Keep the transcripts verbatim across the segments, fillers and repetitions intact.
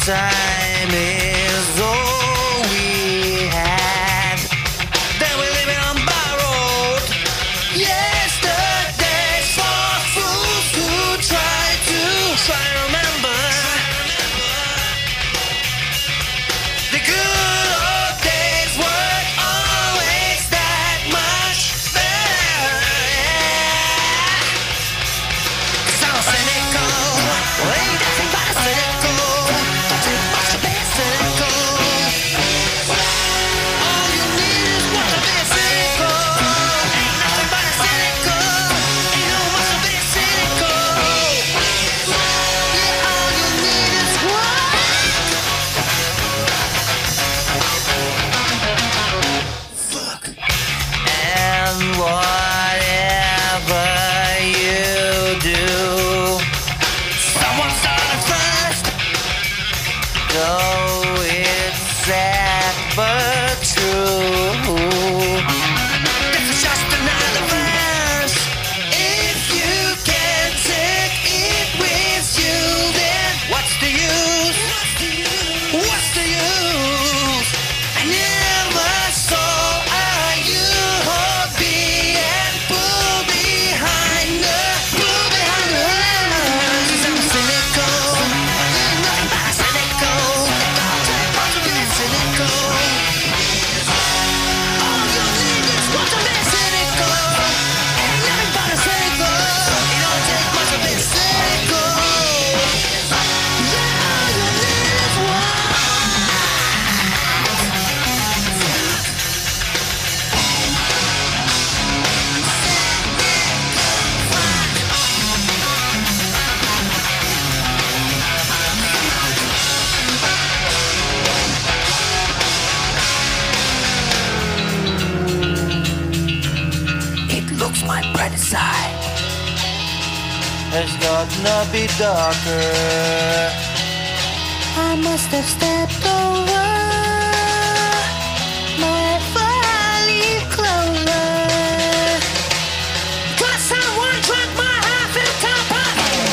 time is all we have. Then we live it on borrowed. Yesterday's for fools who try to try to remember the good old days weren't always that much better. Yeah. 'Cause I'm a cynical, ain't nothing but a cynical. Don't take much to be cynical. All you need is what to be cynical. Ain't nothing but a cynical. Ain't no much to be cynical. Yeah, all you need is what. Fuck. And whatever you do, someone started first. Though it's sad but true. This is just another verse. If you can take it with you, then what's the use? What's the use? I never saw a you be and pull behind the, pull behind the lines. 'Cause I'm cynical, ain't nothing but a cynical. Don't take much to be cynical. All you need is what to be cynical. Ain't nothing but a cynical. It don't take much to be cynical. Yeah, all you need is what. It looks my brighter side has gotten a bit darker. I must have stepped over my valley clover. 'Cause someone drank my half-filled copper.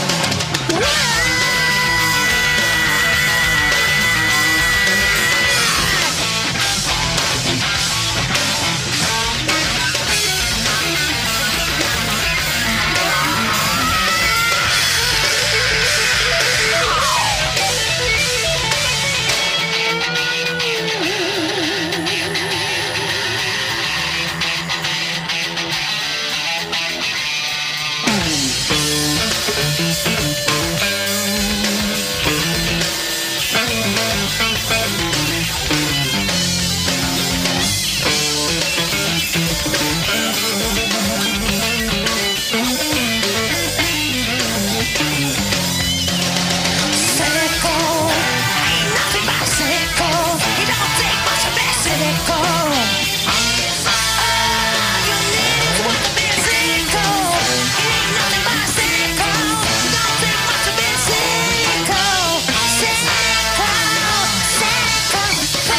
Cynical, ain't nothing but cynical. It don't take much to be cynical. All you need is what to be cynical. It ain't nothing but cynical. It don't take much to be cynical. Cynical, cynical.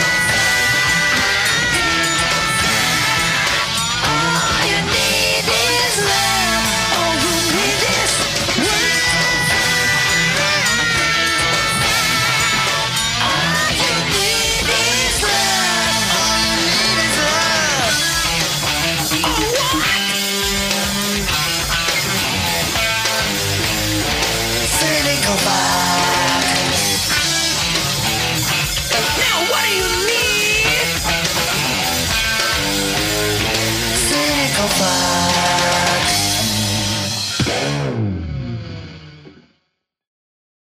All you need is love. All you need is love. All you need is love. All you need is love. Oh, what? Cynical vibe. Now what do you need? Cynical vibe.